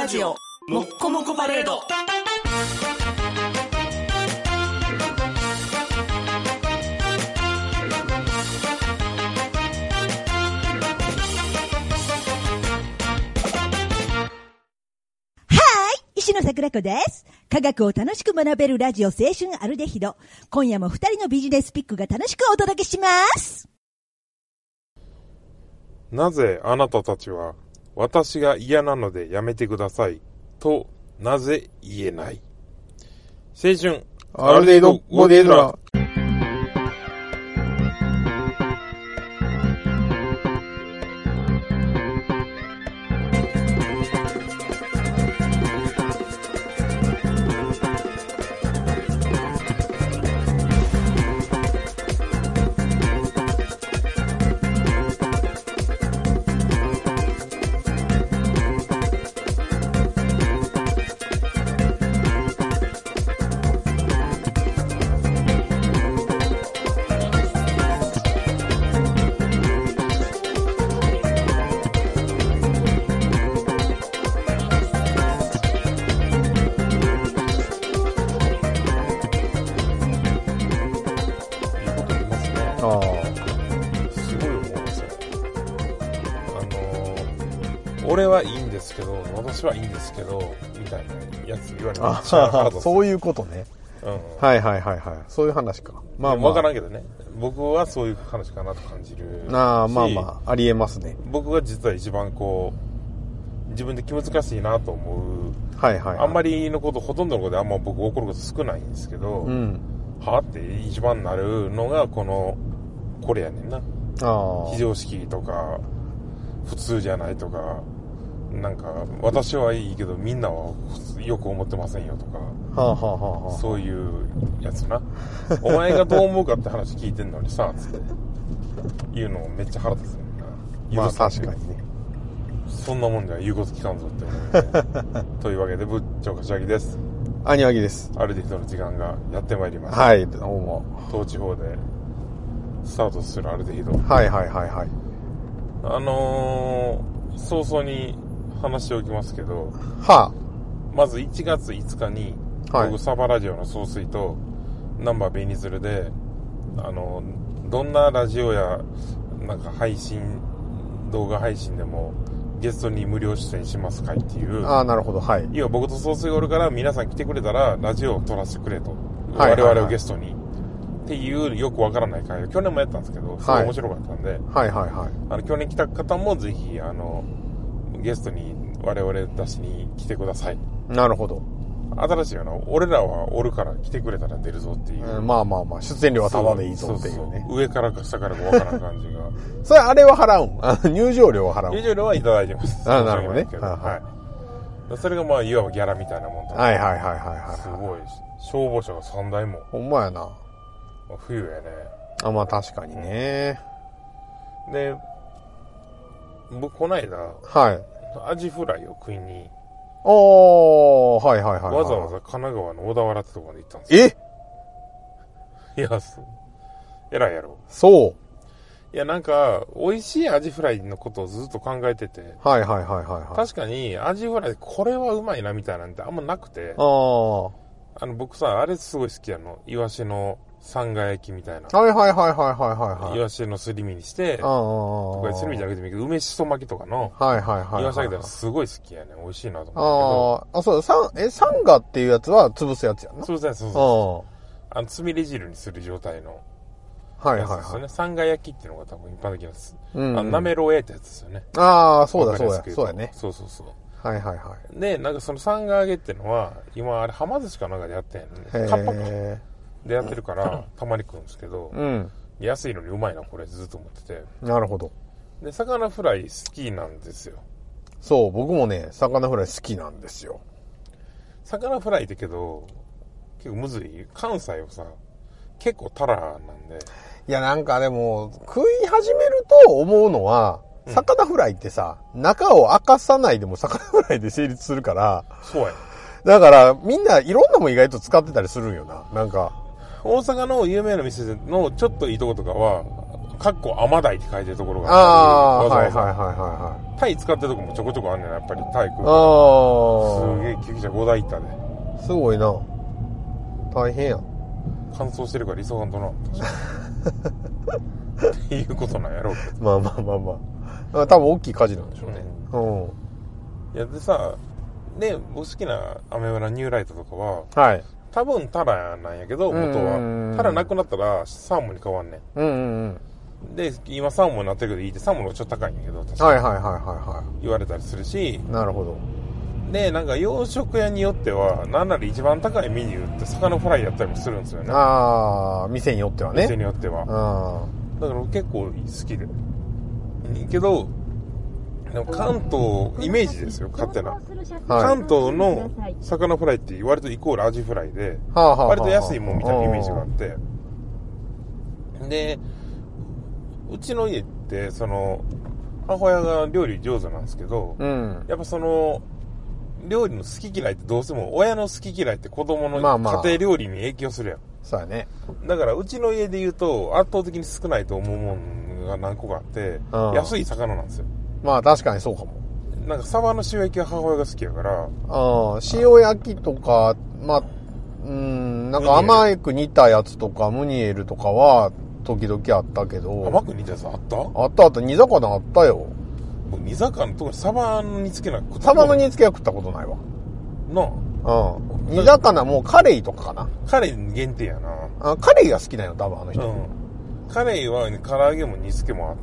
ラジオもっこもこパレード。 石野桜子です。科学を楽しく学べるラジオ青春アルデヒド。今夜も2人のビジネスピックが楽しくお届けします。 なぜあなたたちは私が嫌なのでやめてくださいとなぜ言えない？青春アルデヒドゴディエドラ。 俺はいいんですけど、私はいいんですけどみたいなやつ言われてる。 そういうことね、うん、はいはいはいはい、そういう話か。まあ分からんけどね、僕はそういう話かなと感じるし、 まあありえますね。 僕が実は一番こう自分で気難しいなと思う、 はいはいはい、 あんまりのこと、ほとんどのことであんま僕怒ること少ないんですけど、うん、はって一番なるのがこれやねんな。非常識とか普通じゃないとか、なんか私はいいけどみんなはよく思ってませんよとか、そういうやつな。お前がどう思うかって話聞いてんのにさつって言うのめっちゃ腹立つねんな。 まあ確かにね、 そんなもんでは言うこと聞かんぞって思う、ね、というわけで部長柏木です。 兄脇です。 アルデヒドの時間がやってまいりました。 はい、どうも。 当地方でスタートするアルデヒド。 はいはいはいはい。 早々に話しておきますけど、 はあ、 まず1月5日に、はい、僕サバラジオの総帥とナンバーベニズルでどんなラジオやなんか動画配信でもゲストに無料出演しますかいっていう。 ああ、なるほど、はい。 要は僕と総帥がおるから皆さん来てくれたらラジオを撮らせてくれと、 はいはいはい、 我々をゲストにっていうよくわからない会を去年もやったんですけど、すごい面白かったんで、 はいはいはい、 去年来た方もぜひゲストに我々出しに来てください。 なるほど。 新しいよな、俺らはおるから来てくれたら出るぞっていう、 まあ出演料はタダでいいぞっていうね。 そう上からか下からかわからん感じがそれあれは払うん？入場料は払うん？ 入場料はいただいてます。 あ、なるほどね。 はい。それがまあいわばギャラみたいなもんとか。 はいはいはいはい。 すごい消防車が3台も。 ほんまやな。 冬やね。 あ、まあ確かにね。 で、僕こないだ、 はい。 アジフライを食いに、 はいはいはい。 わざわざ神奈川の小田原ってとこまで行ったんですよ。いや、偉いやろ。 そう。 いや、なんか、美味しいアジフライのことをずっと考えてて。 はいはいはいはい。 確かに、アジフライ、これはうまいなみたいなんてあんまなくて。僕さ、あれすごい好きやの。イワシのさんが焼きみたいな。 はいはいはいはいはいはい。 イワシのすり身にして、とかすり身じゃなくてもいいけど、梅しそ巻きとかの、 はいはいはい。 イワシ揚げたらすごい好きやね。美味しいなと思うけど。そう、サンガっていうやつは潰すやつやな。 潰すやつ、そう。つみれ汁にする状態の。 はいはいはい。 さんが焼きっていうのが多分一般的なやつ。なめろう焼いたやつですよね。 そうだそうだ。そうやね。 そうそうそう。 はいはいはい。 で、なんかそのさんが揚げっていうのは、今あれ、はま寿司かなんかでやってんのね。カッパか。でやってるから、たまに食うんですけど、安いのにうまいな、これ、ずっと思ってて。 なるほど。 で、魚フライ好きなんですよ。 そう、僕もね、魚フライ好きなんですよ。 魚フライってけど、結構むずい。関西はさ、結構タラなんで。 いや、なんかでも、食い始めると思うのは、魚フライってさ、中を明かさないでも魚フライで成立するから。 そうや。 だから、みんないろんなもん意外と使ってたりするんよな。なんか。 大阪の有名な店のちょっといいとことかは、 かっこ甘鯛って書いてるところがあったり、 はいはいはいはい。タイ使ってるとこもちょこちょこあんねんな、やっぱりタイ食う。すげえ、救急車5台行ったで。 すごいな。大変や。 乾燥してるから急がんとな。っていうことなんやろうけど。 まあまあまあまあ。多分大きい火事なんでしょうね。 いや、でさ、ね、僕好きなアメ村ニューライトとかは、 はい。 多分タラなんやけど、元は。タラなくなったらサーモンに変わんねん。で、今サーモンになってるけどいいって、サーモンがちょっと高いんやけど、確かに。 はいはいはいはい。 言われたりするし。 なるほど。 で、なんか洋食屋によっては、なんなら一番高いメニューって魚フライやったりもするんですよね。 ああ、店によってはね。 店によっては。だから結構好きで。けど、でも関東、イメージですよ、勝手な。はい、関東の魚フライって割とイコールアジフライで、割と安いもんみたいなイメージがあって。で、うちの家って、母親が料理上手なんですけど、やっぱ料理の好き嫌いってどうしても、親の好き嫌いって子供の家庭料理に影響するやん。 そうやね。 だから、うちの家で言うと、圧倒的に少ないと思うもんが何個かあって、安い魚なんですよ。 まあ確かにそうかも。 なんかサバの塩焼きは母親が好きやから。 塩焼きとか、まあ、なんか甘く煮たやつとか、ムニエルとかは、時々あったけど。 甘く煮たやつあった？ あった。煮魚あったよ。 煮魚、特にサバの煮付けなんかサバの煮付けは食ったことないわ。 なあ。煮魚もうカレイとかかな。 カレイ限定やな。 カレイが好きだよ、多分あの人。 カレイは唐揚げも煮付けもあって。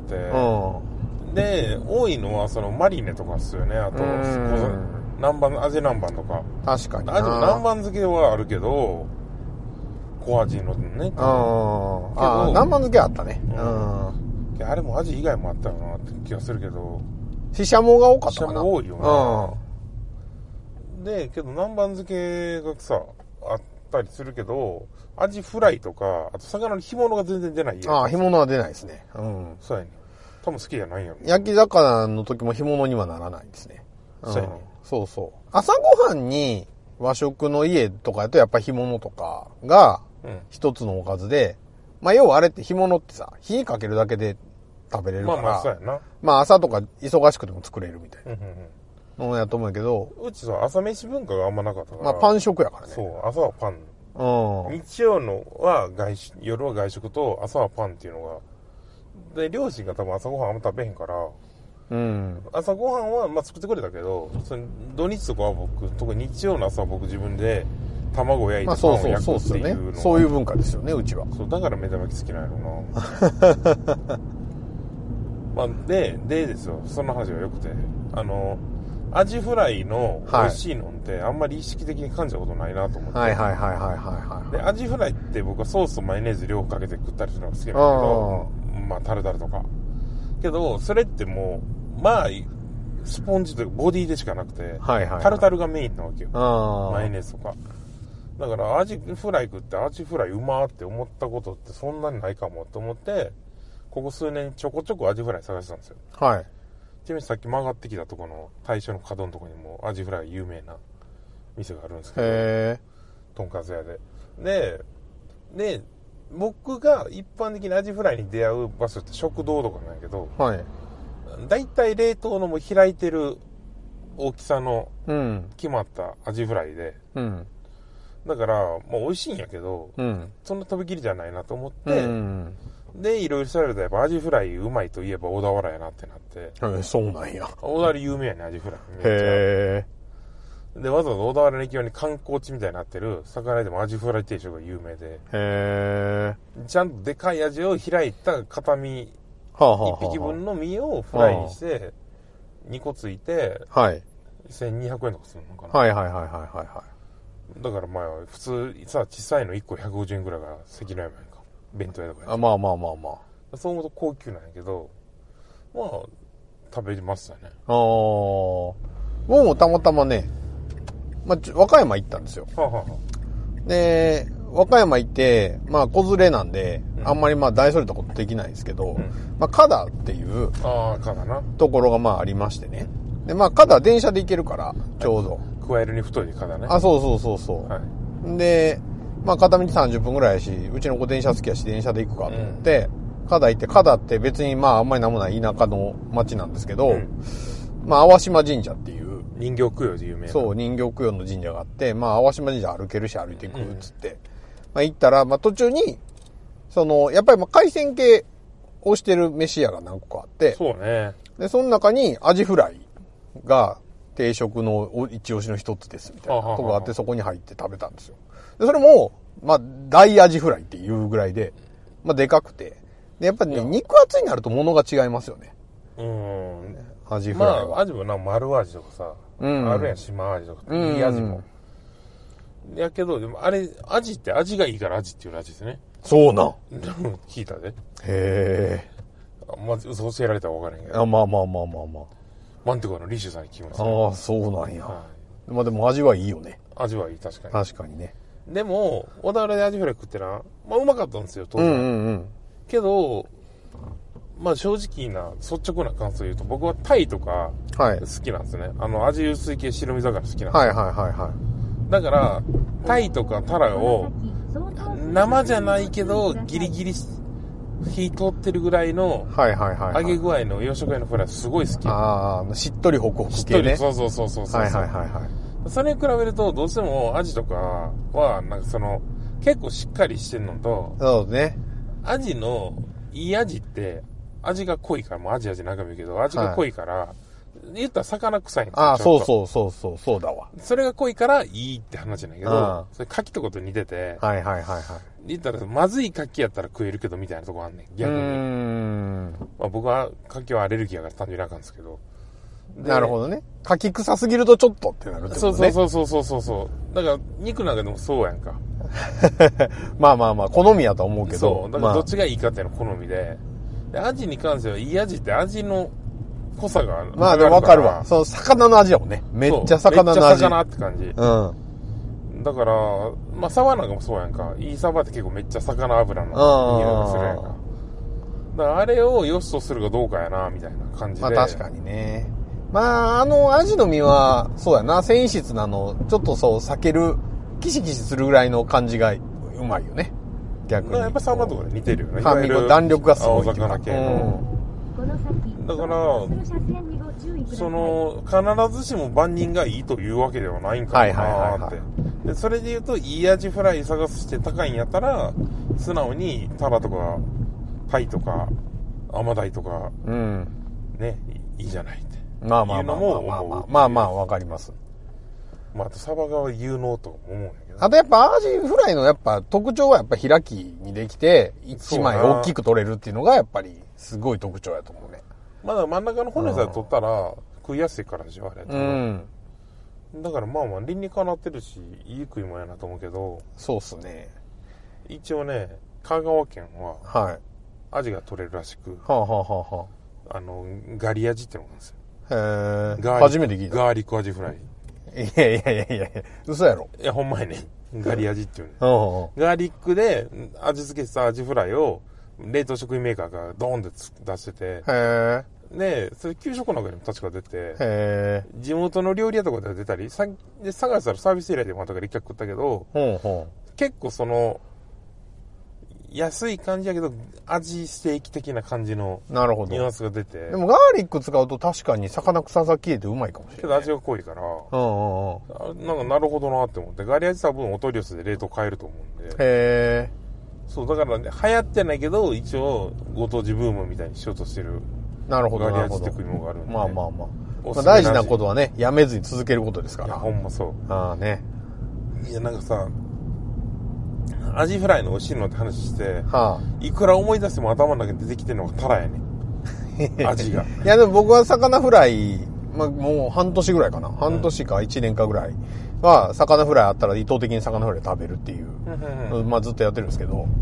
で、多いのはマリネとかっすよね。あと、味南蛮とか。 確かにな。 味も南蛮漬けはあるけど、小味のね。 南蛮漬けあったね。 あれも味以外もあったよなって気がするけど。 シシャモが多かったかな。 シシャモ多いよな。で、けど南蛮漬けがさ、あったりするけど、アジフライとか、あと魚の干物が全然出ないやん。 干物は出ないですね。 そうやね。多分好きじゃないやろ。 焼き魚の時も干物にはならないですね。 そうやね。 そうそう。朝ごはんに和食の家とかやとやっぱ干物とかが一つのおかずで、まあ要はあれって干物ってさ、火かけるだけで食べれるから、 そうやな。 まあ朝とか忙しくても作れるみたいなのやと思うけど、 うちは朝飯文化があんまなかったから。 まあパン食やからね。 そう、朝はパン。日曜のは夜は外食と朝はパンっていうのが、で、両親が多分朝ごはんあんま食べへんから、朝ごはんはまあ作ってくれたけど、土日とかは特に日曜の朝は僕自分で卵焼いてパンを焼くっていうの。 そういう文化ですよね、うちは。 そう、だから目玉焼き好きなんやろな。まあ、でですよ、その話が良くて、アジフライの美味しいのってあんまり意識的に感じたことないなと思って。で、アジフライって僕はソースとマヨネーズ両方かけて食ったりするのが好きなんだけど、まあタルタルとか。けど、それってもう、まあ、スポンジというかボディでしかなくて、タルタルがメインなわけよ。マヨネーズとか。だからアジフライ食ってアジフライうまーって思ったことってそんなにないかもと思って、ここ数年ちょこちょこアジフライ探してたんですよ。 はい。 ちなみにさっき曲がってきたところの大正の角のところにもアジフライ有名な店があるんですけど、とんかつ屋で。で、僕が一般的にアジフライに出会う場所って食堂とかなんやけど、だいたい冷凍のもう開いてる大きさの決まったアジフライで、だからもう美味しいんやけど、そんな飛び切りじゃないなと思って、で、いろいろ調べるとやっぱアジフライうまいといえば小田原やなってなって。 そうなんや。 小田原有名やね、アジフライ。で、わざわざ小田原の駅側に観光地みたいになってる魚屋でもアジフライ定食が有名で。ちゃんとでかいアジを開いた片身、一匹分の身をフライにして、2個ついて、1200円とかするのかな。だからまあ、普通さ、小さいの1個150円ぐらいが関の山やんか。弁当屋とかや。 まあ。 そう思うと高級なんやけど、まあ、食べましたね。 僕もたまたまね、まあ、和歌山行ったんですよ。で、和歌山行って、まあ、子連れなんで、あんまりまあ、大それたことできないんですけど、まあ、加賀っていう、ところがまあ、ありましてね。で、まあ、加賀電車で行けるから、ちょうど。 加えるに太い加賀ね。 そう。で、まあ、片道30分ぐらいやし、うちの子電車好きやし、電車で行くかと思って、 加太って別にあんまりなんもない田舎の町なんですけど、淡島神社っていう。 人形供養で有名な。 そう、人形供養の神社があって、淡島神社歩けるし歩いていくっつって。行ったら、途中に、やっぱり海鮮系をしてる飯屋が何個かあって。 そうね。 で、その中にアジフライが定食の一押しの一つですみたいなとこがあって、そこに入って食べたんですよ。で、それも、大アジフライっていうぐらいで、でかくて。で、やっぱりね、肉厚になると物が違いますよね。アジフライは。 アジも丸アジとかさ、あるやん、島アジとか、いいアジも。やけど、でもあれ、アジって味がいいからアジっていうらしいですね。 そうなん。 聞いたで。 へえ。 嘘教えられたら分からへんけど。マンテコのリシュさんに聞きました。 ああ、そうなんや。でも味はいいよね。 味はいい、確かに。 確かにね。 でも、小田原でアジフライ食ってな、うまかったんですよ、当然。けど、正直な、率直な感想を言うと、僕はタイとか、好きなんですね。味薄い系白身魚好きなんですよ。だから、タイとかタラを、生じゃないけど、ギリギリ火通ってるぐらいの、揚げ具合の洋食屋のフライすごい好き。 しっとりホクホク系ね。 そう。それに比べると、どうしてもアジとかは、結構しっかりしてるのと、 そうね。 アジの、いいアジって、味が濃いから、もうアジなんか見るけど、味が濃いから、言ったら魚臭いんですよ。 そうだわ。 それが濃いからいいって話なんやけど、それ牡蠣とかと似てて、言ったらまずい牡蠣やったら食えるけどみたいなとこあんねん、逆に。僕は牡蠣はアレルギーやから単純にあかんですけど。 なるほどね。牡蠣臭すぎるとちょっとってなるってことね。 そう。だから肉なんかでもそうやんか。 好みやと思うけど。 そう。だからどっちがいいかっていうの好みで。アジに関してはいいアジって味の濃さがでもわかるわ。魚の味だもんね。めっちゃ魚の味。 めっちゃ魚って感じ。だから、サバなんかもそうやんか。いいサバって結構めっちゃ魚油の匂いがするやんか。だからあれを良しとするかどうかやな、みたいな感じで。 確かにね。アジの身は、そうやな、繊維質なの、ちょっと避ける、キシキシするぐらいの感じがうまいよね。逆に。 やっぱサバとかで似てるよね。 甘みの弾力がすごい。 青魚系の。だから、必ずしも万人がいいというわけではないんかなって。で、それで言うと、いいアジフライ探して高いんやったら、素直にタラとか、タイとか、アマダイとか、ね、いいじゃないって。わかります。 あとサバが有能と思うんやけど。 あとやっぱアジフライの特徴はやっぱ開きにできて、一枚大きく取れるっていうのがやっぱりすごい特徴やと思うね。 真ん中の骨さえ取ったら食いやすいからでしょ、あれ。だから理にかなってるし、いい食い物やなと思うけど。 そうっすね。 一応ね、香川県は、アジが取れるらしく、ガリアジってのがあるんですよ。 初めて聞いた。 ガーリックアジフライ。 いや、嘘やろ。 いや、ほんまやね。ガリアジっていうね。ガーリックで味付けしたアジフライを冷凍食品メーカーがドーンって出してて。で、それ給食の中にも確か出て、地元の料理屋とかでは出たり、探したらサービスエリアでもあったから一回食ったけど、結構安い感じやけど、味ステーキ的な感じのニュアンスが出て。 でもガーリック使うと確かに魚臭さ消えてうまいかもしれない。 けど味が濃いから、なんかなるほどなって思って、ガリ味多分お取り寄せで冷凍買えると思うんで。そう、だからね、流行ってないけど、一応、ご当地ブームみたいにしようとしてる。 なるほど。 ガリ味って食い物があるんで。 大事なことはね、やめずに続けることですから。いや、 ほんまそう。いや、なんかさ、アジフライの美味しいのって話して、いくら思い出しても頭の中に出てきてるのがタラやね。味が。 いや、でも僕は魚フライ、もう半年ぐらいかな。半年か1年かぐらいは、魚フライあったら意図的に魚フライ食べるっていう、ずっとやってるんですけど、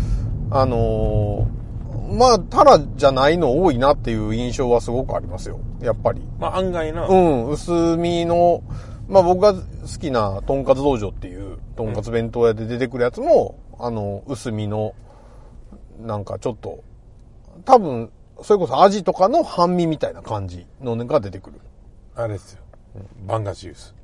タラじゃないの多いなっていう印象はすごくありますよ。やっぱり。 案外な。 薄身の、僕が好きなとんかつ道場っていう、とんかつ弁当屋で出てくるやつも、薄身の、なんかちょっと、多分、それこそアジとかの半身みたいな感じのが出てくる。 あれですよ。バンガシウス。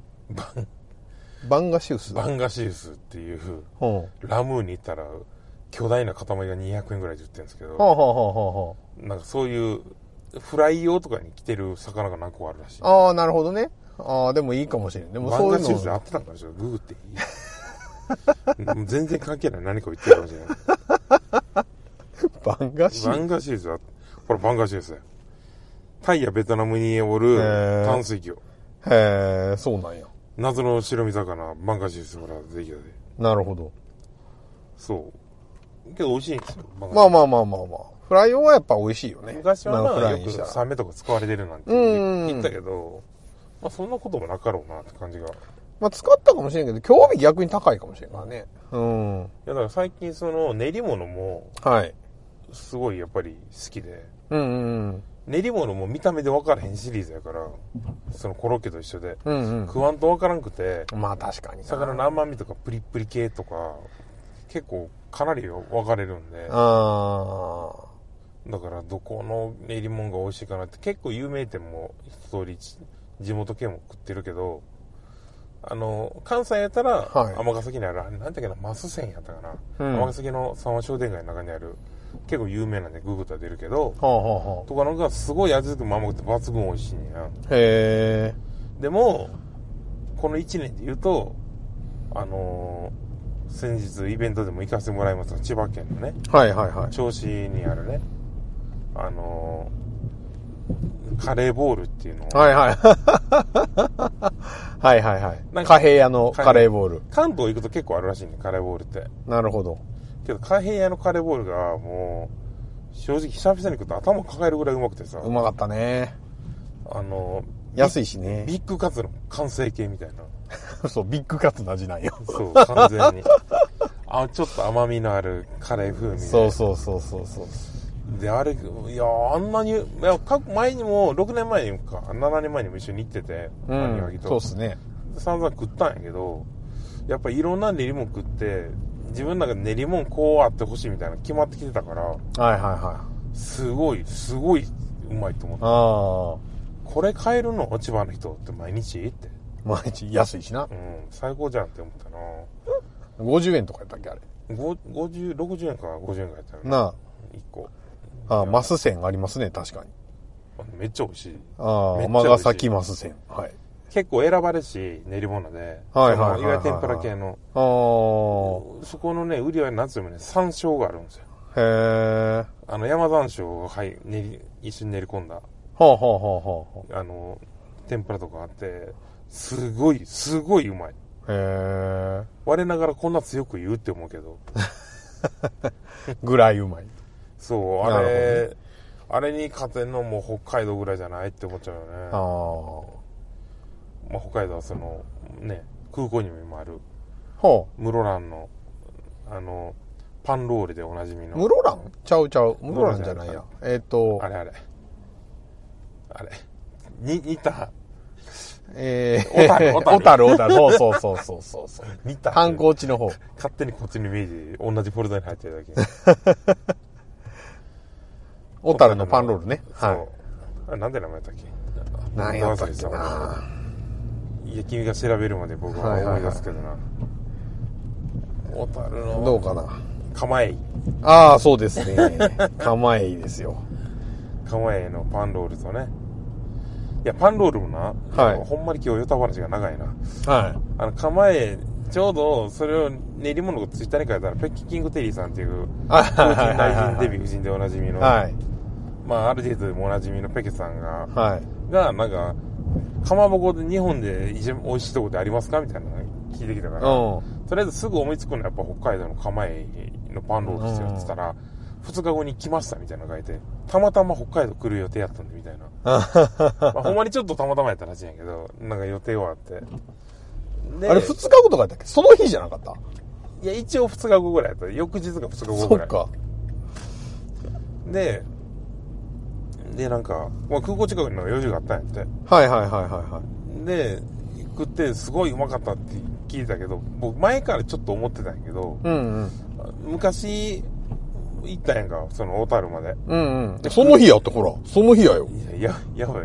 バンガシウスバンガシウスっていう、ラムーに行ったら、 巨大な塊が200円ぐらいで売ってるんですけど、 なんかそういうフライ用とかに来てる魚が何個あるらしい。 ああ、なるほどね。ああ、でもいいかもしれん。でもそういうの。 バンガシューズ合ってたんかな、ちょっとググっていい全然関係ない何か言ってるかもしれない。 バンガシューズバンガシューズは、これバンガシューズだよ。タイやベトナムにおる淡水魚。 へえ、そうなんや。 謎の白身魚、バンガシューズほら、ぜひで。 なるほど。 そう。けど美味しいんですよ。 まあ。フライ用はやっぱ美味しいよね。 昔はまあよくサメとか使われてるなんて言ったけど、まあそんなこともなかろうなって感じが。 まあ使ったかもしれんけど、興味逆に高いかもしれんからね。 いやだから最近その練り物も、 はい。 すごいやっぱり好きで。練り物も見た目で分からへんシリーズやから、そのコロッケと一緒で、食わんと分からんくて、 まあ確かに。 魚の甘みとかプリップリ系とか、結構かなり分かれるんで。だからどこの練り物が美味しいかなって結構有名店も一通り地元系も食ってるけど、関西やったら尼崎にある、なんだっけな、マスセンやったかな、尼崎の三和商店街の中にある結構有名なんでググったら出るけど、とかのがすごい味付けも甘くて抜群美味しいんや。 へでもこの1年で言うと先日イベントでも行かせてもらいました千葉県のね、銚子にあるね、カレーボールっていうのを、 貨幣屋のカレーボール。 関東行くと結構あるらしいね、カレーボールって。 なるほど。 けど貨幣屋のカレーボールがもう正直久々に食うと頭抱えるぐらいうまくてさ。 うまかったね。安いしね。 ビッグカツの完成形みたいな。 そう、ビッグカツの味なんよ。 そう、完全に。ちょっと甘みのあるカレー風味で。 そう。 で、あれ、いや、あんなに、前にも、6年前にか、7年前にも一緒に行ってて、 そうっすね。 散々食ったんやけど、やっぱいろんな練り物食って、自分の中で練り物こうあってほしいみたいなの決まってきてたから、すごい、うまいと思った。これ買えるの千葉の人って毎日って。 毎日安いしな。 最高じゃんって思ったな。 50円とかやったっけあれ。 60円か50円かやったよね。 なあ。 1個。 マス線ありますね、確かに。 めっちゃ美味しい。 尼崎マス線。はい。 結構選ばれるし、練り物で。いわゆる天ぷら系の。そこのね、売りは何つうのね、山椒があるんですよ。 へー。山山椒を、一緒に練り込んだ。天ぷらとかあって、すごいうまい。我ながらこんな強く言うって思うけど。 ぐらいうまい。 そう、あれに勝てんのも北海道ぐらいじゃないって思っちゃうよね。北海道はその、ね、空港にも今ある、室蘭の、パンロールでおなじみの。 室蘭ちゃう。室蘭じゃないや。 あれ。似た。 小樽。そう。 似た。 観光地の方。 勝手にこっちのイメージ、同じフォルダに入ってるだけ。 小樽のパンロールね。 そう。なんで名前だったっけ？ 何やったっけな。 いや、君が調べるまで僕は思い出すけどな。小樽の。 どうかな。 釜江。 そうですね。釜江ですよ。 釜江のパンロールとね。いや、パンロールもな、ほんまに今日ヨタ話が長いな。釜江、ちょうどそれを練り物をツイッターに書いたら、ペッキキングテリーさんっていう、大臣デヴィ夫人でおなじみの、ある程度でもおなじみのペケさんが、なんか、かまぼこで日本で一番美味しいとこでありますかみたいなの聞いてきたから、とりあえずすぐ思いつくのはやっぱ北海道の釜江のパンロールですよって言ったら、2日後に来ましたみたいなの書いて、たまたま北海道来る予定やったんでみたいな。ほんまにちょっとたまたまやったらしいんやけど、なんか予定はあって。 であれ2日後とかやったっけ？その日じゃなかった？ いや、一応2日後ぐらいやった。翌日か2日後ぐらい。 そっか。 で、なんか、空港近くに用事があったんやって。で、食ってすごいうまかったって聞いたけど、僕前からちょっと思ってたんやけど、昔行ったんやんか、その小樽まで。 その日やって、ほら、その日やよ。 やばい。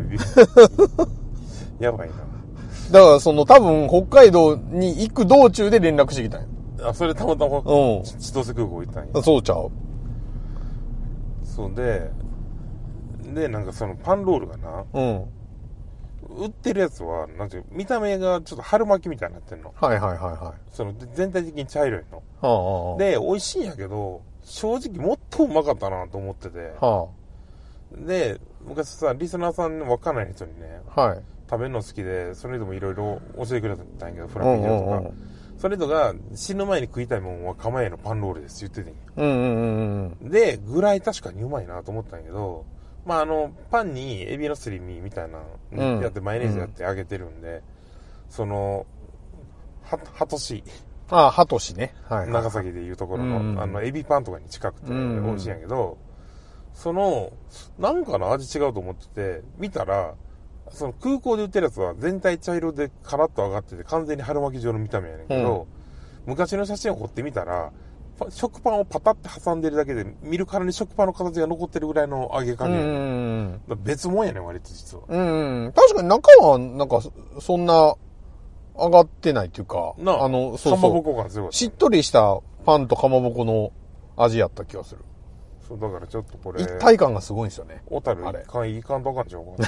やばいな。 だから多分北海道に行く道中で連絡してきたんや。 あ、それたまたま、千歳空港行ったんや。 そうちゃう。 そうで、なんかそのパンロールがな、売ってるやつは、なんていう、見た目がちょっと春巻きみたいになってんの。 はいはいはいはい。 その、全体的に茶色いの。で、美味しいんやけど、正直もっとうまかったなと思ってて。で、昔さ、リスナーさんわかんない人にね、食べるの好きで、その人もいろいろ教えてくれたんやけど、フラペチーノとか。その人が死ぬ前に食いたいもんは釜屋のパンロールです言っててんや。で、ぐらい確かにうまいなと思ったんやけど、まあパンにエビのすり身みたいなやってマヨネーズやって揚げてるんで、その、ハトシ。 ハトシね。 長崎でいうところの、エビパンとかに近くて美味しいんやけど、その、なんかな味違うと思ってて、見たら、その空港で売ってるやつは全体茶色でカラッと上がってて完全に春巻き状の見た目やねんけど、昔の写真を撮ってみたら、食パンをパタって挟んでるだけで見るからに食パンの形が残ってるぐらいの揚げ加減。別物やねん割と実は。 確かに中はなんかそんな上がってないっていうか、 かまぼこが強い。 しっとりしたパンとかまぼこの味やった気がする。 そうだからちょっとこれ一体感がすごいんですよね。 小樽いかんとあかんちゃうかなと思って。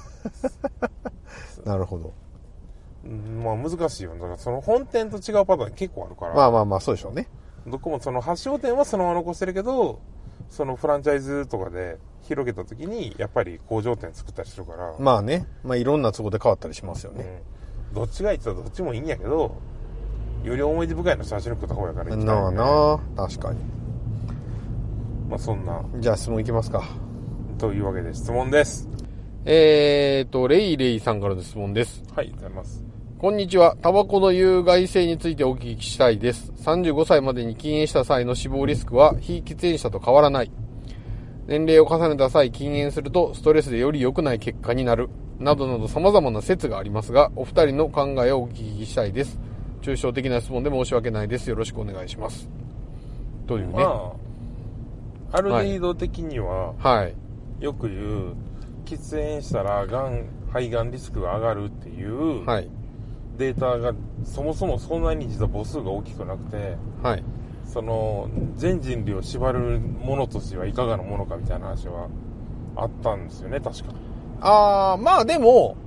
なるほど。 まあ難しいよ。だからその本店と違うパターン結構あるから。 まあそうでしょうね。 どこもその発祥店はそのまま残してるけど、そのフランチャイズとかで広げた時にやっぱり工場店作ったりするから。 まあね。まあいろんな都合で変わったりしますよね。 どっちがいいって言ったらどっちもいいんやけど、より思い出深いの写真食った方やからいいん確かに。 まあそんな。 じゃあ質問いきますか。 というわけで質問です。 レイレイさんからの質問です。 はい、ありがとうございます。 こんにちは。タバコの有害性についてお聞きしたいです。35歳までに禁煙した際の死亡リスクは非喫煙者と変わらない。年齢を重ねた際禁煙するとストレスでより良くない結果になる。などなど様々な説がありますが、お二人の考えをお聞きしたいです。抽象的な質問で申し訳ないです。よろしくお願いします。というね。 アルデヒド的には、よく言う、喫煙したら肺がんリスクが上がるっていうデータがそもそもそんなに実は母数が大きくなくて、その全人類を縛るものとしてはいかがなものかみたいな話はあったんですよね、確か。 まあでも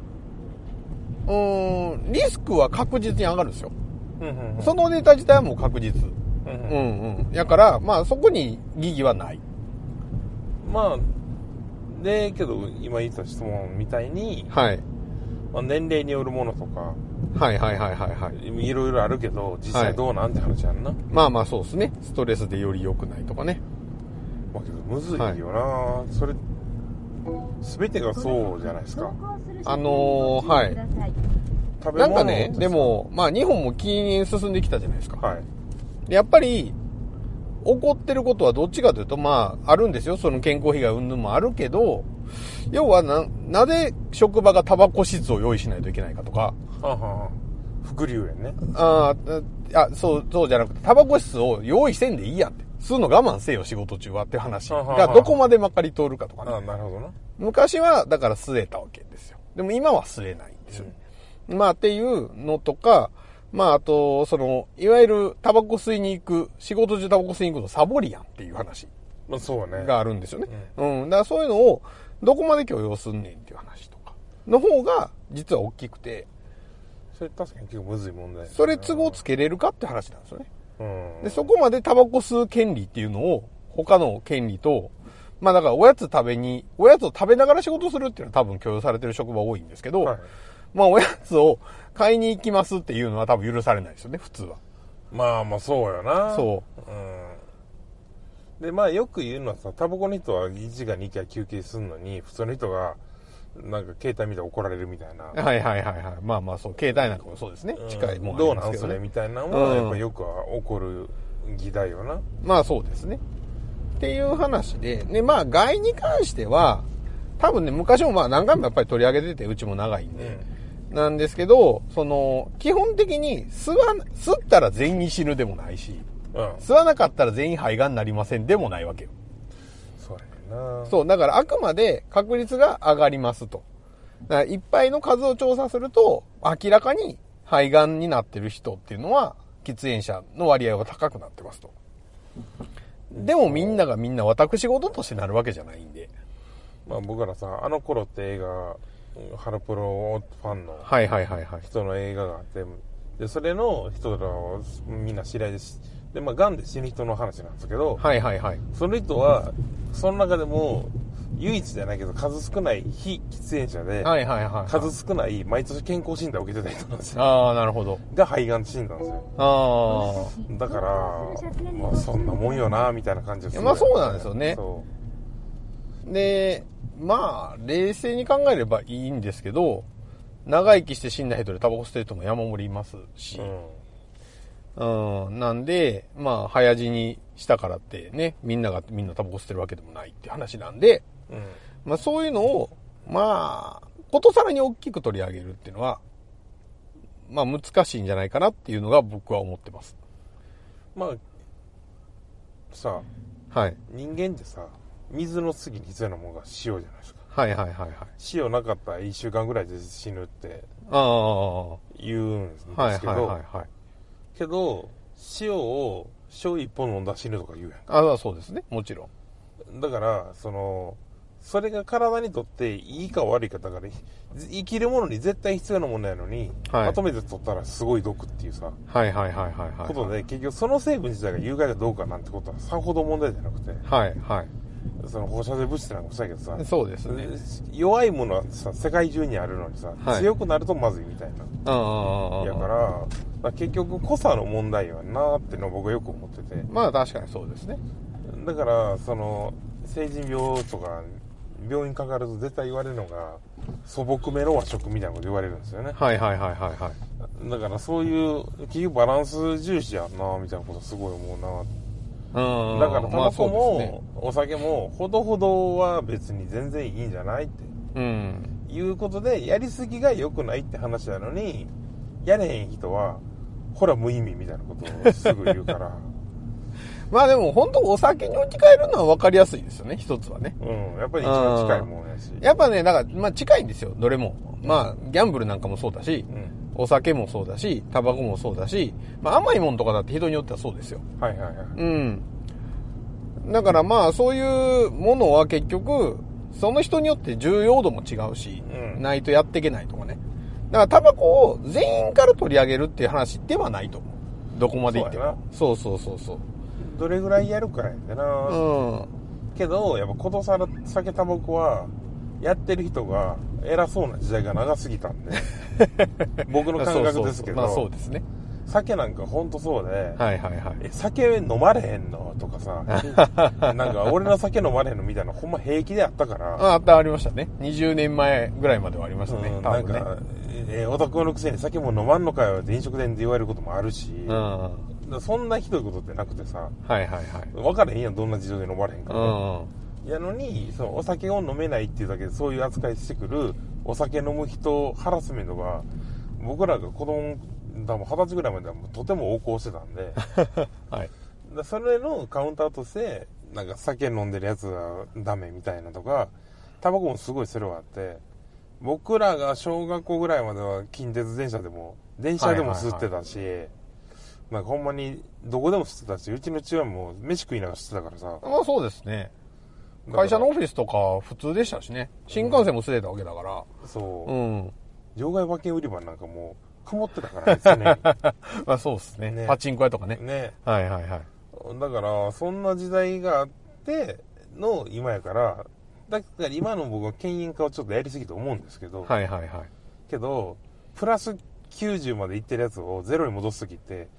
リスクは確実に上がるんですよ。そのデータ自体はもう確実。やからまあそこに疑義はない。 まあけど今言った質問みたいに、まあ、年齢によるものとかいろいろあるけど実際どうなんて話やんな。 まあまあそうですね。ストレスでより良くないとかね。 まあけどむずいよな、それ全てがそうじゃないですか。 なんかね、でもまあ日本も禁煙進んできたじゃないですか。やっぱり起こってることはどっちかというと、まあ、あるんですよ。その健康被害云々もあるけど、要はなぜ職場がタバコ室を用意しないといけないかとか。 副流炎ね。 そうじゃなくて、タバコ室を用意せんでいいやって。吸うの我慢せよ、仕事中はっていう話がどこまでまかり通るかとかね。 なるほどな。 昔は、だから吸えたわけですよ。でも今は吸えないんですよね。まあ、っていうのとか、まあ、あと、いわゆるタバコ吸いに行く、仕事中タバコ吸いに行くのサボりやんっていう話があるんですよね。だからそういうのをどこまで許容すんねんっていう話とかの方が実は大きくて、 それ確かに結構むずい問題、 それ都合つけれるかって話なんですよね。でそこまでタバコ吸う権利っていうのを他の権利と、まあだからおやつを食べながら仕事するっていうのは多分許容されてる職場多いんですけど、まあおやつを買いに行きますっていうのは多分許されないですよね、普通は。 まあそうよな。 そう。 でまあよく言うのはさ、タバコの人は1時間に1回休憩するのに普通の人がなんか携帯見て怒られるみたいな。 まあまあそう、携帯なんかもそうですね。近いもんあどうりますけどね。 なんそれみたいなのはやっぱよくは起こる議題よな。 まあそうですね。っていう話で、ね、まあ害に関しては多分ね、昔もまあ何回もやっぱり取り上げてて、うちも長いんで。なんですけど、基本的に吸ったら全員死ぬでもないし、吸わなかったら全員肺がんになりませんでもないわけよ。 そうやな。 そう、だからあくまで確率が上がりますと。だからいっぱいの数を調査すると、明らかに肺がんになってる人っていうのは、 喫煙者の割合は高くなってますと。でもみんながみんな私事としてなるわけじゃないんで。 まあ僕らさ、あの頃って映画、ハロプロファンの人の映画があって、で、それの人らをみんな知り合いです。で、まあ、癌で死ぬ人の話なんですけど、その人は、その中でも、唯一じゃないけど、数少ない非喫煙者で、数少ない毎年健康診断を受けてた人なんですよ。 ああ、なるほど。 が肺がん診断ですよ。だから、まあ、そんなもんよな、みたいな感じですね。 まあ、そうなんですよね。で、まあ、冷静に考えればいいんですけど、長生きして死んだ人でタバコ吸ってる人も山盛りいますし、なんで、まあ、早死にしたからってね、みんなタバコ吸ってるわけでもないって話なんで、まあ、そういうのを、まあ、ことさらに大きく取り上げるっていうのは、まあ、難しいんじゃないかなっていうのが僕は思ってます。 まあ、さ、人間ってさ、水の次に必要なものが塩じゃないですか。塩なかったら1週間ぐらいで死ぬって言うんですけど、けど塩を醤油一本飲んだら死ぬとか言うやん。 そうですね、もちろん。だからそれが体にとっていいか悪いかだから、生きるものに絶対必要なものやのに、まとめて取ったらすごい毒っていうさ、ことで結局その成分自体が有害かどうかなんてことはさほど問題じゃなくて、その放射性物質なんかもそうやけどさ、 そうですね。 弱いものはさ、世界中にあるのにさ、強くなるとまずいみたいな。やから、結局濃さの問題やなーってのを僕はよく思ってて。 まあ確かにそうですね。 だから、成人病とか、病院かかると絶対言われるのが、素朴めの和食みたいなこと言われるんですよね。だからそういう、結局バランス重視やんなみたいなことすごい思うな。だからタバコもお酒もほどほどは別に全然いいんじゃないっていうことで、やりすぎが良くないって話なのに、やれへん人はほら無意味みたいなことをすぐ言うからまあでも本当お酒に置き換えるのは分かりやすいですよね、一つはね。 やっぱり一番近いもんやし、 やっぱね、だからまあ近いんですよ、どれも。まあギャンブルなんかもそうだし、お酒もそうだし、タバコもそうだし、まあ甘いもんとかだって人によってはそうですよ。だからまあそういうものは結局、その人によって重要度も違うし、ないとやっていけないとかね。だからタバコを全員から取り上げるっていう話ではないと思う。どこまでいっても。そう。 どれぐらいやるかやんでな。けど、やっぱことさら酒タバコは、やってる人が偉そうな時代が長すぎたんで、僕の感覚ですけど、 まあそうですね。 酒なんかほんとそうで、酒飲まれへんのとかさ、なんか俺の酒飲まれへんのみたいなほんま平気であったから。 ありましたね。20年前ぐらいまではありましたね。 なんか、男のくせに酒も飲まんのかよって飲食店で言われることもあるし、そんなひどいことってなくてさ、分からへんやん、どんな事情で飲まれへんから。やのに、お酒を飲めないっていうだけでそういう扱いしてくるお酒飲む人ハラスメントが、僕らが子供多分20歳ぐらいまではとても横行してたんで、それのカウンターとしてなんか酒飲んでるやつはダメみたいなとか、タバコもすごいそれはあって、僕らが小学校ぐらいまでは近鉄電車でも吸ってたし、なんかほんまにどこでも吸ってたし、うちの父親も飯食いながら吸ってたからさ。 まあそうですね。会社のオフィスとか普通でしたしね。新幹線も吸えたわけだから。 場外馬券売り場なんかもう曇ってたからですね。 まあそうですね。パチンコ屋とかね。だからそんな時代があっての今やから、だから今の僕は犬猿化をちょっとやりすぎと思うんですけど、けどプラス90までいってるやつをゼロに戻すときって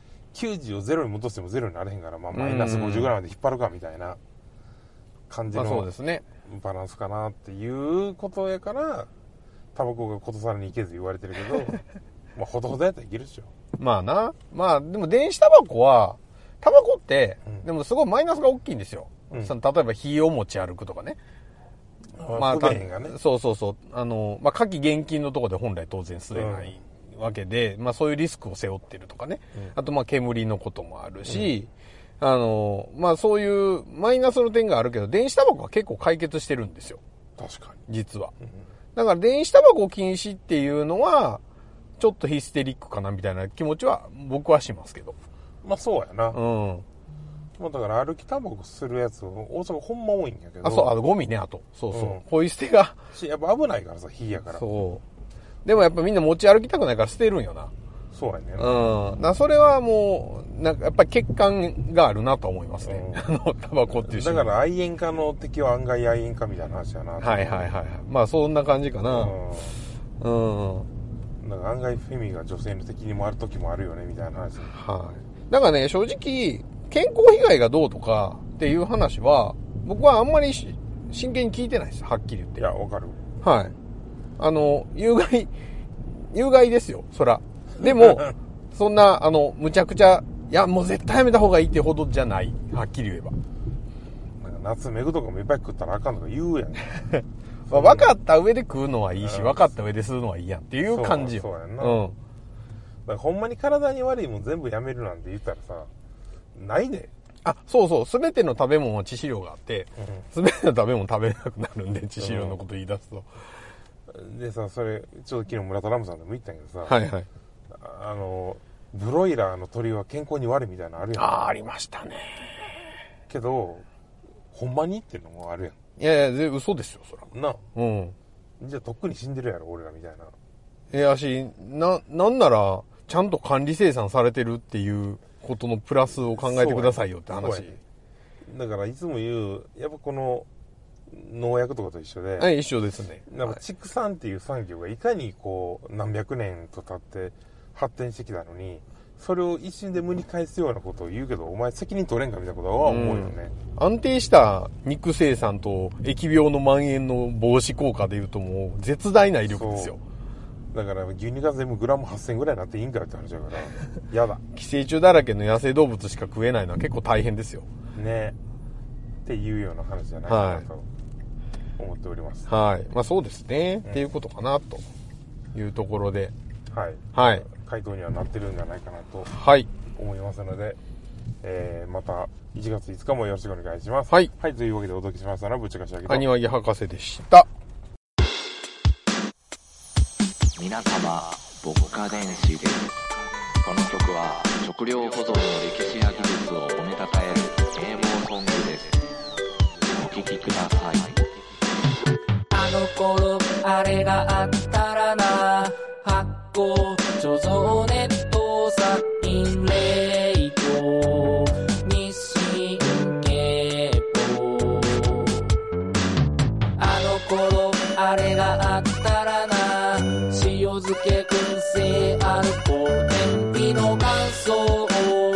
、90をゼロに戻してもゼロになれへんから、まあマイナス50ぐらいまで引っ張るかみたいな感じのバランスかなっていうことやから、タバコがことさらにいけず言われてるけどまあほどほどやったらいけるでしょ。 まあな。まあでも電子タバコって、でもすごいマイナスが大きいんですよ。例えば火を持ち歩くとかね。まあ不便がね。まあ火気厳禁のところで本来当然吸えないわけで、まあそういうリスクを背負ってるとかね。あとまあ煙のこともあるし、まあそういうマイナスの点があるけど、電子タバコは結構解決してるんですよ。 確かに。 実は。だから電子タバコ禁止っていうのは、ちょっとヒステリックかなみたいな気持ちは僕はしますけど。 まあそうやな。まあだから歩きタバコするやつ、大阪ほんま多いんやけど。 そう、ゴミね、あと。そうそう。ポイ捨てが。 やっぱ危ないからさ、火やから。 そう。でもやっぱみんな持ち歩きたくないから捨てるんよな。 そうやね。 それはもう、なんかやっぱり欠陥があるなと思いますね。タバコっていうだから愛煙家の敵は案外愛煙家みたいな話やな。 はいはいはい。まあそんな感じかな。 なんか案外フェミが女性の敵に回る時もあるよね、みたいな話。 はい。だからね、正直、健康被害がどうとかっていう話は、僕はあんまり真剣に聞いてないです。はっきり言って。 いや、わかる。 はい。有害ですよ、そら。でも、そんな、むちゃくちゃ、いや、もう絶対やめた方がいいってほどじゃない。はっきり言えば。 なんか夏メグとかもいっぱい食ったらあかんとか言うやん。 まあ、分かった上で食うのはいいし、分かった上でするのはいいやんっていう感じよ。 そうやんな。だからほんまに体に悪いもん全部やめるなんて言ったらさ、ないで。 そうそう。すべての食べ物は致死量があって、すべての食べ物食べれなくなるんで、致死量のこと言い出すと。 でさ、それ、ちょっと昨日村田ラムさんでも言ったんやけどさ、 はいはい。 ブロイラーの鳥は健康に悪いみたいなのあるやん。 ありましたね。 けど、ほんまにっていうのもあるやん。 いやいや、嘘ですよ、そら。 な。じゃあとっくに死んでるやろ、俺らみたいな。 なんなら、ちゃんと管理生産されてるっていうことのプラスを考えてくださいよって話。 だからいつも言う、やっぱこの農薬とかと一緒で。 一緒ですね。 なんか畜産っていう産業がいかにこう何百年と経って発展してきたのに、それを一瞬で無に返すようなことを言うけど、お前責任取れんかみたいなことは思うよね。 安定した肉生産と疫病の蔓延の防止効果でいうともう絶大な威力ですよ。 だから牛肉が全部グラム8000ぐらいになっていいんかよって話だから、やだ。 寄生虫だらけの野生動物しか食えないのは結構大変ですよ。 ね。っていうような話じゃないかなと思っております。 はい。まあそうですね。っていうことかなというところで。 はい。 はい。 回答にはなってるんじゃないかなと思いますので、また1月5日もよろしくお願いします。 はい。 はい。というわけでお届けしましたのはぶっちゃかしあげとアニワギ博士でした。 皆様、牧歌電子です。この曲は食料保存の歴史や技術を褒めたたえる啓蒙ソングです。お聴きください。あの頃あれがあったらな、発酵貯蔵ネット殺菌冷凍日清経法。あの頃あれがあったらな、塩漬け燻製アルコール天日の乾燥